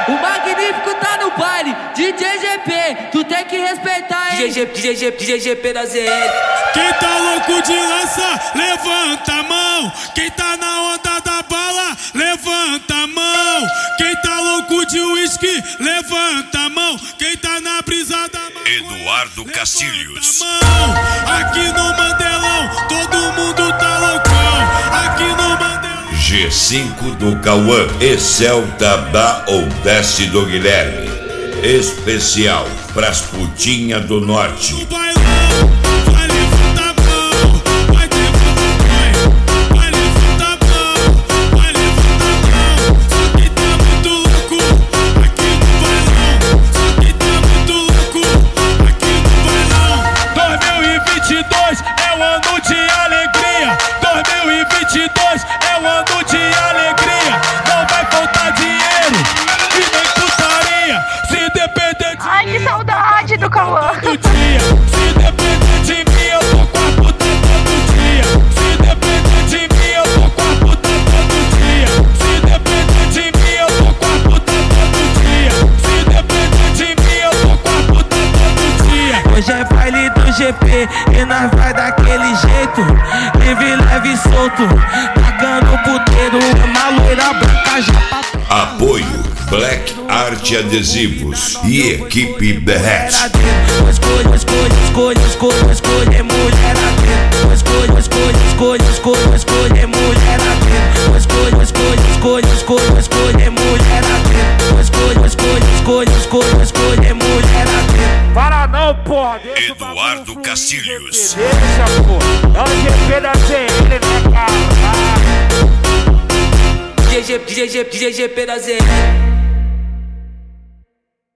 O Magnífico tá no baile, DJ GP, tu tem que respeitar, hein? DJ GP da ZL. Quem tá louco de lança, levanta a mão. Quem tá na onda da bala, levanta a mão. Quem tá louco de uísque, levanta a mão. Quem tá na brisa da maconha, Eduardo Castilhos. Aqui no Mandelão, todo mundo tá loucão. Aqui no Mandelão. G5 do Cauã e Celta da Oudeste do Guilherme. Especial pras putinhas do norte. Vai levantar a mão, vai levantar a mão, vai levantar a mão. Só quem tá muito louco aqui no bailão. Só quem tá muito louco aqui no bailão. 2022 é um ano de alegria. 2022 é um ano de alegria. Não vai faltar dinheiro e nem putaria. Se depender de Ai, que saudade do Cauã. todo dia. Se depender de mim, eu tô com a puta todo dia. Se depender de mim, eu tô com a puta todo dia. Se depender de mim, eu tô com a puta todo dia. Se depender de mim, eu tô com a puta todo dia. Hoje é baile do GP e nós vai daquele jeito. Livre, leve e solto, pagando o puteiro. Uma loira branca já patrão. Apoio Black Art Adesivos e equipe Berret. Escolha mulher aqui. Escolha mulher aqui. Escolha mulher aqui. Escolha mulher aqui. Para não, porra! Eduardo Castilhos. Deixa, porra! É o GP da ZL, né, cara? DJ GP da ZL.